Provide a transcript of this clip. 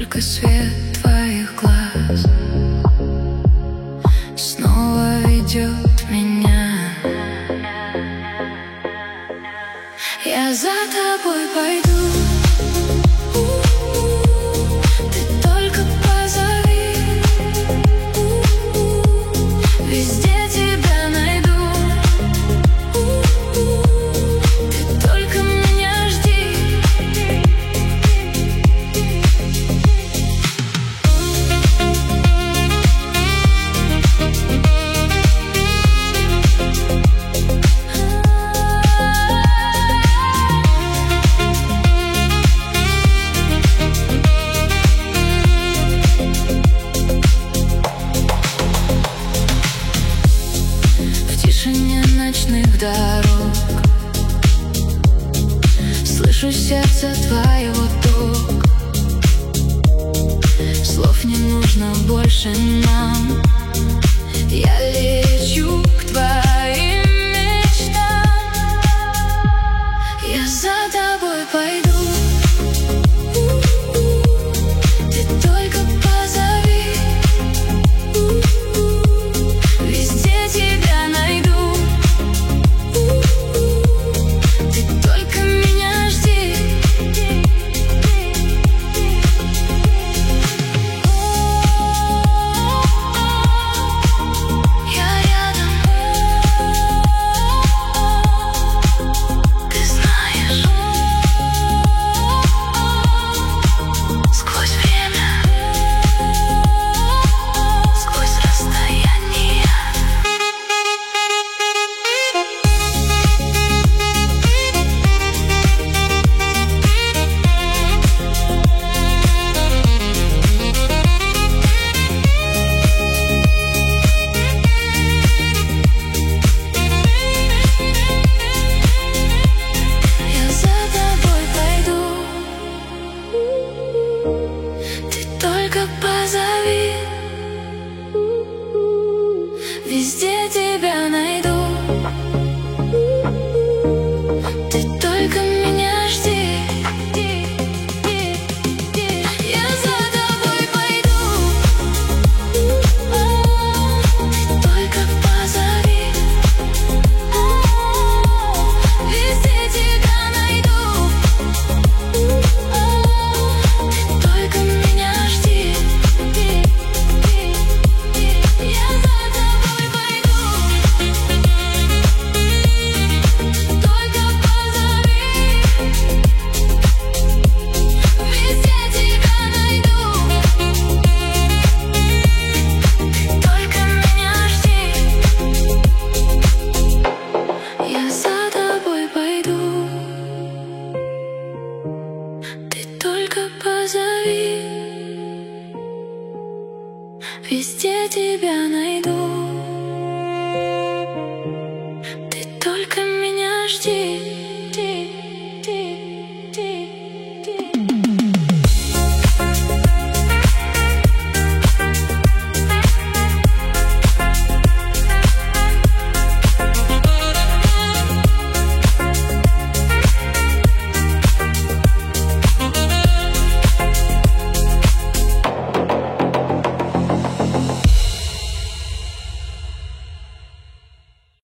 только свет твоих глаз снова ведет меня. Я за тобой пойду, ты только позови, везде тебя найду. Ты только меня жди. В тишине ночных дорог слышу сердце твоего ток. Слов не нужно больше нам. Я лечу к твоим мечтам. Я за тобой пойду, ты только позови, везде тебя найду. Ты только меня жди. Я рядом, ты знаешь, сквозь время, сквозь расстояние. Я за тобой пойду, ты только позови, везде тебя найду. Ты только меня жди. Я за тобой пойду, ты только позови, везде тебя найду. Ты только меня жди. Я за тобой пойду, только позови, везде тебя найду. Только меня жди. Я за тобой пойду, ты только позови, везде тебя найду.